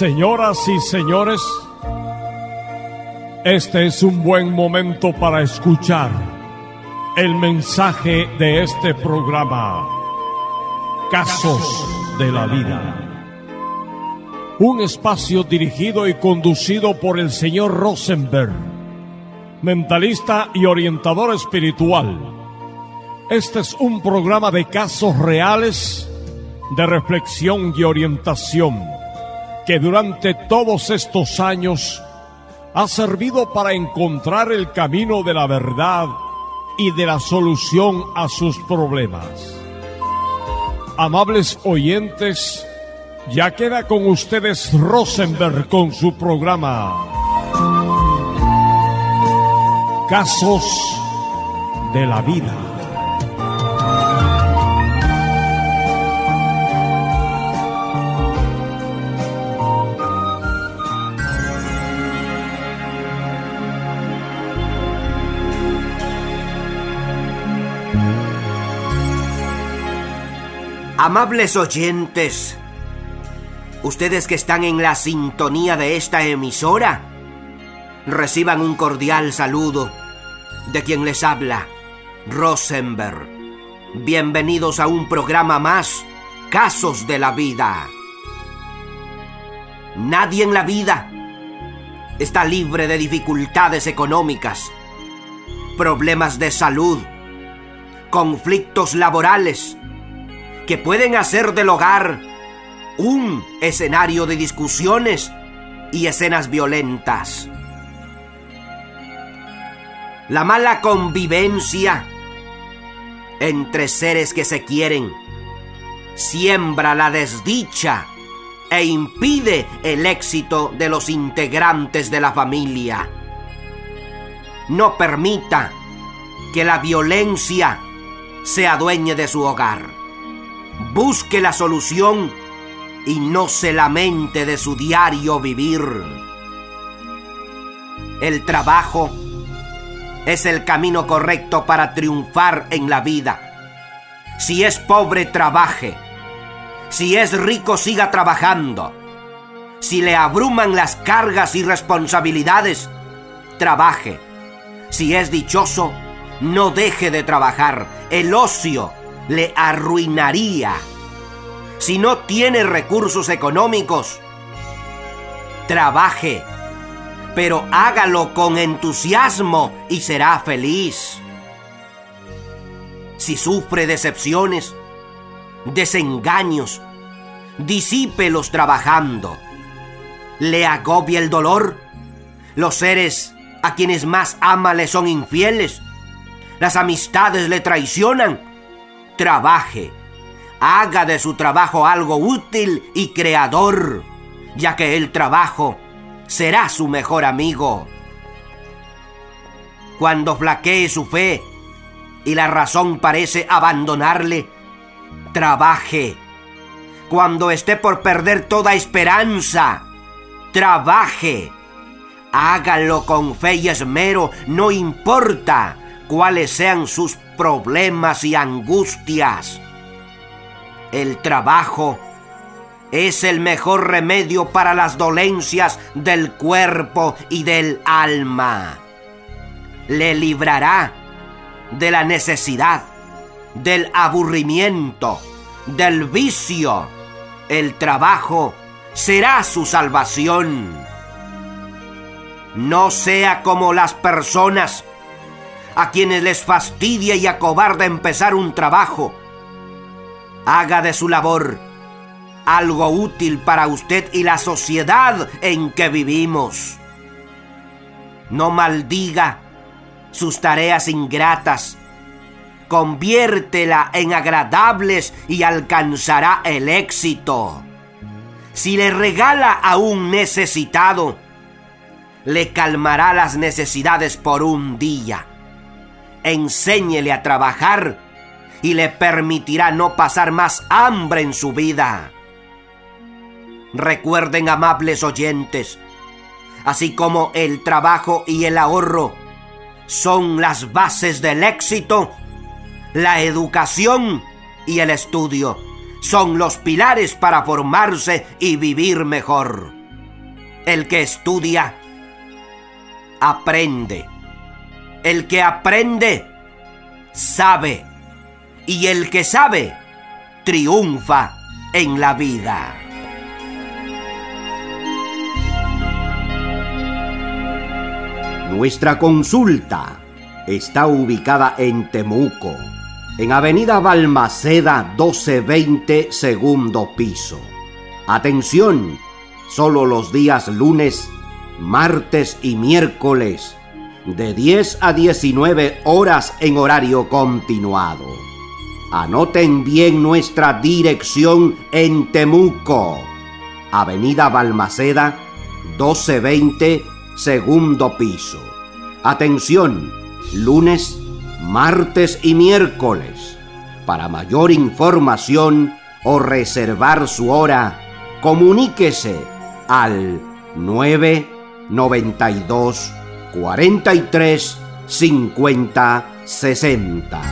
Señoras y señores, este es un buen momento para escuchar el mensaje de este programa, Casos de la Vida. Un espacio dirigido y conducido por el señor Rosenberg, mentalista y orientador espiritual. Este es un programa de casos reales, de reflexión y orientación, que durante todos estos años ha servido para encontrar el camino de la verdad y de la solución a sus problemas. Amables oyentes, ya queda con ustedes Rosenberg con su programa Casos de la Vida. Amables oyentes, ustedes que están en la sintonía de esta emisora, reciban un cordial saludo de quien les habla, Rosenberg. Bienvenidos a un programa más, Casos de la Vida. Nadie en la vida está libre de dificultades económicas, problemas de salud, conflictos laborales, que pueden hacer del hogar un escenario de discusiones y escenas violentas. La mala convivencia entre seres que se quieren siembra la desdicha e impide el éxito de los integrantes de la familia. No permita que la violencia se adueñe de su hogar. Busque la solución y no se lamente de su diario vivir. El trabajo es el camino correcto para triunfar en la vida. Si es pobre, trabaje. Si es rico, siga trabajando. Si le abruman las cargas y responsabilidades, trabaje. Si es dichoso, no deje de trabajar. El ocio le arruinaría. Si no tiene recursos económicos, trabaje, pero hágalo con entusiasmo y será feliz. Si sufre decepciones, desengaños, disípelos trabajando. ¿Le agobia el dolor? ¿Los seres a quienes más ama le son infieles? ¿Las amistades le traicionan? Trabaje, haga de su trabajo algo útil y creador, ya que el trabajo será su mejor amigo. Cuando flaquee su fe y la razón parece abandonarle, trabaje. Cuando esté por perder toda esperanza, trabaje. Hágalo con fe y esmero, no importa cuáles sean sus problemas y angustias. El trabajo es el mejor remedio para las dolencias del cuerpo y del alma. Le librará de la necesidad, del aburrimiento, del vicio. El trabajo será su salvación. No sea como las personas a quienes les fastidia y acobarda empezar un trabajo. Haga de su labor algo útil para usted y la sociedad en que vivimos. No maldiga sus tareas ingratas. Conviértela en agradables y alcanzará el éxito. Si le regala a un necesitado, le calmará las necesidades por un día. Enséñele a trabajar y le permitirá no pasar más hambre en su vida. Recuerden, amables oyentes, así como el trabajo y el ahorro son las bases del éxito, la educación y el estudio son los pilares para formarse y vivir mejor. El que estudia, aprende. El que aprende, sabe. Y el que sabe, triunfa en la vida. Nuestra consulta está ubicada en Temuco, en Avenida Balmaceda 1220, segundo piso. Atención, solo los días lunes, martes y miércoles, de 10 a 19 horas en horario continuado. Anoten bien nuestra dirección en Temuco, Avenida Balmaceda 1220, segundo piso. Atención, lunes, martes y miércoles. Para mayor información o reservar su hora, comuníquese al 992 43 50 60.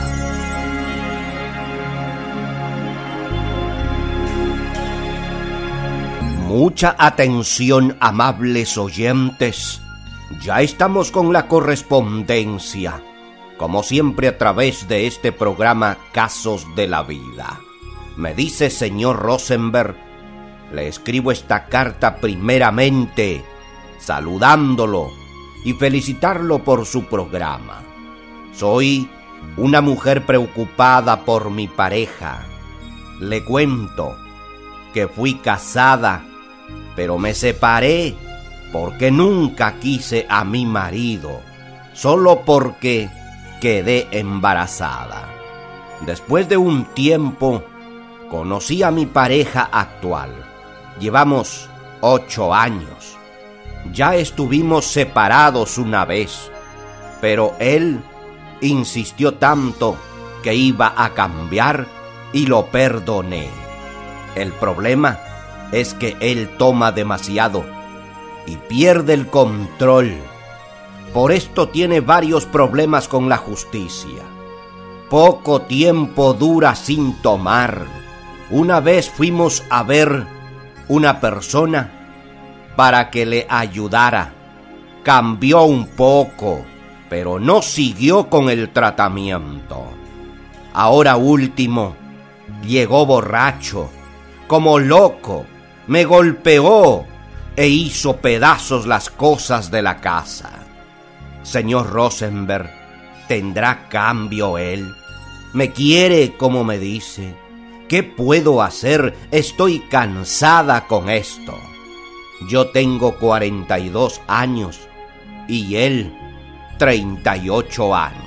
Mucha atención, amables oyentes. Ya estamos con la correspondencia, como siempre a través de este programa Casos de la Vida. Me dice señor Rosenberg, le escribo esta carta primeramente saludándolo y felicitarlo por su programa. Soy una mujer preocupada por mi pareja. Le cuento que fui casada, pero me separé porque nunca quise a mi marido, solo porque quedé embarazada. Después de un tiempo, conocí a mi pareja actual. Llevamos 8 años. Ya estuvimos separados una vez, pero él insistió tanto que iba a cambiar y lo perdoné. El problema es que él toma demasiado y pierde el control. Por esto tiene varios problemas con la justicia. Poco tiempo dura sin tomar. Una vez fuimos a ver una persona para que le ayudara. Cambió un poco, pero no siguió con el tratamiento. Ahora último, llegó borracho, como loco, me golpeó e hizo pedazos las cosas de la casa. Señor Rosenberg, ¿tendrá cambio él? ¿Me quiere como me dice? ¿Qué puedo hacer? Estoy cansada con esto. Yo tengo 42 años y él 38 años.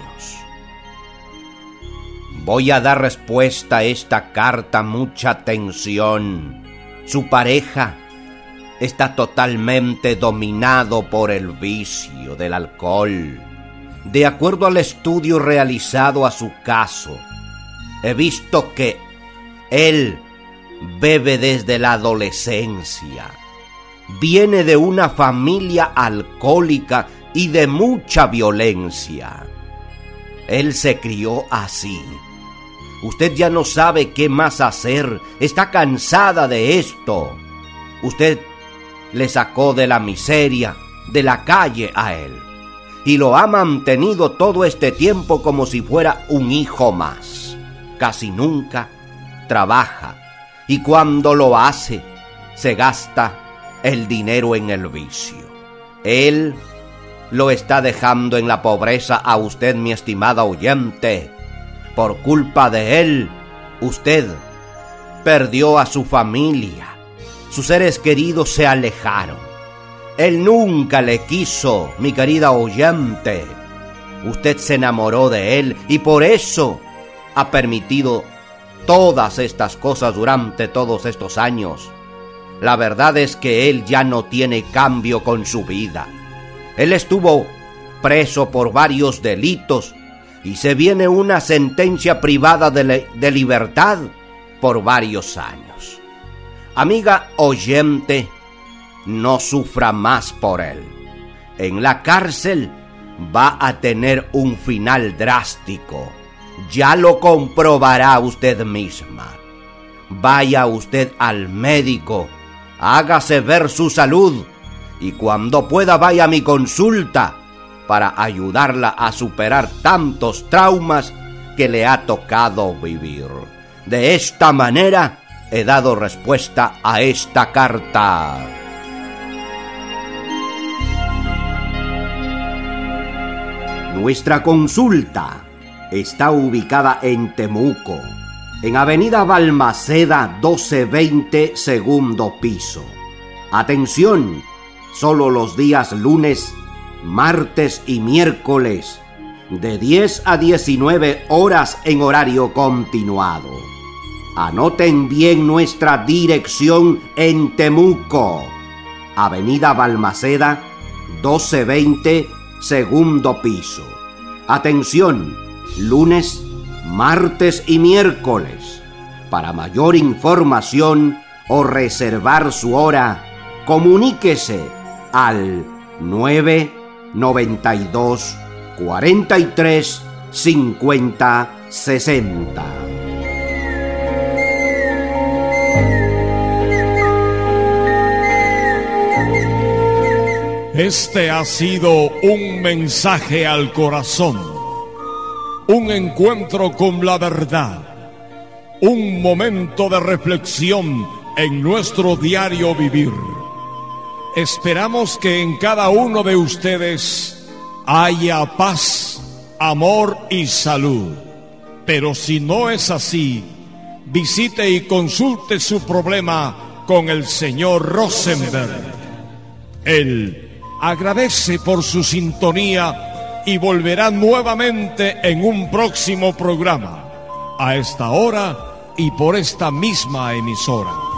Voy a dar respuesta a esta carta, mucha atención. Su pareja está totalmente dominado por el vicio del alcohol. De acuerdo al estudio realizado a su caso, he visto que él bebe desde la adolescencia. Viene de una familia alcohólica y de mucha violencia. Él se crió así. Usted ya no sabe qué más hacer. Está cansada de esto. Usted le sacó de la miseria, de la calle a él, y lo ha mantenido todo este tiempo como si fuera un hijo más. Casi nunca trabaja, y cuando lo hace, se gasta el dinero en el vicio. Él lo está dejando en la pobreza a usted, mi estimada oyente. Por culpa de él, usted perdió a su familia. Sus seres queridos se alejaron. Él nunca le quiso, mi querida oyente. Usted se enamoró de él y por eso ha permitido todas estas cosas durante todos estos años. La verdad es que él ya no tiene cambio con su vida. Él estuvo preso por varios delitos y se viene una sentencia privada de libertad por varios años. Amiga oyente, no sufra más por él. En la cárcel va a tener un final drástico. Ya lo comprobará usted misma. Vaya usted al médico, hágase ver su salud y cuando pueda vaya a mi consulta para ayudarla a superar tantos traumas que le ha tocado vivir. De esta manera he dado respuesta a esta carta. Nuestra consulta está ubicada en Temuco, en Avenida Balmaceda 1220, segundo piso. Atención, solo los días lunes, martes y miércoles, de 10 a 19 horas en horario continuado. Anoten bien nuestra dirección en Temuco, Avenida Balmaceda 1220, segundo piso. Atención, lunes, martes y miércoles. Para mayor información o reservar su hora, comuníquese al 992 43 50 60. Este ha sido un mensaje al corazón, un encuentro con la verdad, un momento de reflexión en nuestro diario vivir. Esperamos que en cada uno de ustedes haya paz, amor y salud. Pero si no es así, visite y consulte su problema con el señor Rosenberg. Él agradece por su sintonía y volverá nuevamente en un próximo programa, a esta hora y por esta misma emisora.